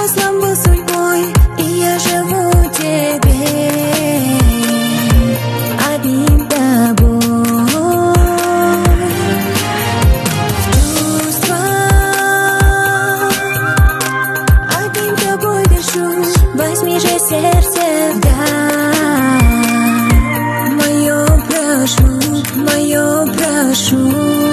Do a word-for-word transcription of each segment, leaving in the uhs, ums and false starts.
взрослым был судьбой, и я живу тебе, одним тобой. Чувства, одним тобой дышу. Возьми же сердце в дар, мое прошу, мое прошу.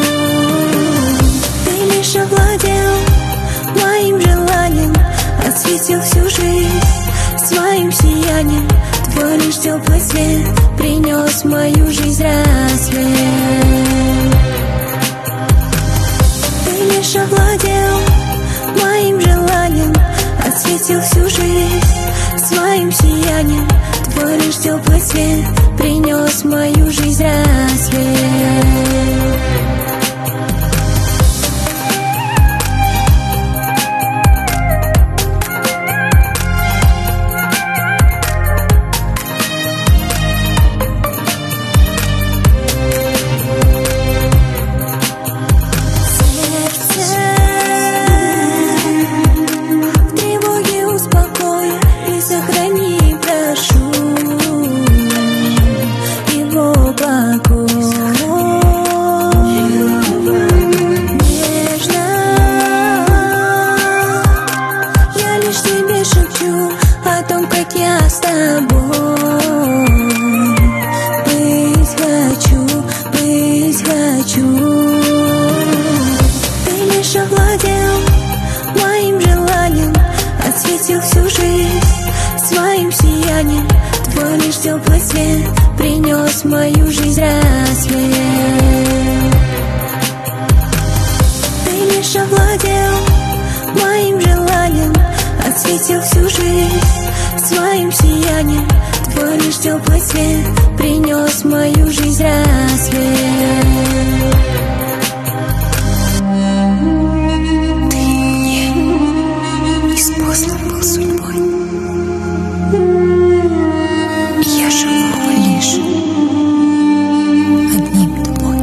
Ты лишь овладел моим желанием, осветил всю жизнь своим сиянием. Твой лишь теплый свет принес в мою жизнь рассвет. Ты лишь овладел моим желанием, осветил всю жизнь своим сиянием. Твой лишь теплый свет принес в мою жизнь рассвет. О том, как я с тобой быть хочу, быть хочу. Ты лишь овладел моим желанием, осветил всю жизнь своим сиянием. Твой лишь теплый свет принес в мою жизнь рассвет. Ты лишь овладел моим желанием, осветил всю жизнь своим сиянием. Твой лишь теплый свет принес в мою жизнь рассвет. Ты мне неспослан был судьбой, я живу лишь одним тобой.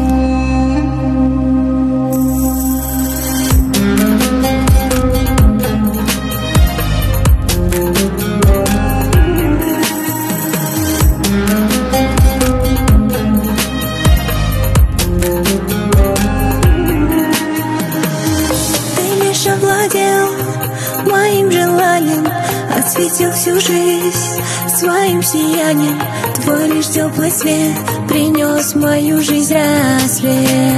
Овладел моим желанием, осветил всю жизнь своим сиянием. Твой лишь теплый свет принес в мою жизнь рассвет.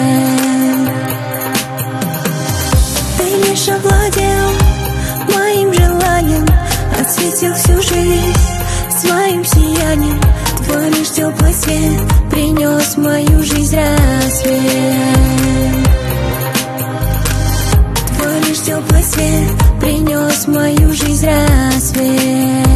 Ты лишь овладел моим желанием, осветил всю жизнь своим сиянием. Твой лишь теплый свет принес в мою жизнь рассвет. Лишь теплый свет принес в мою жизнь рассвет.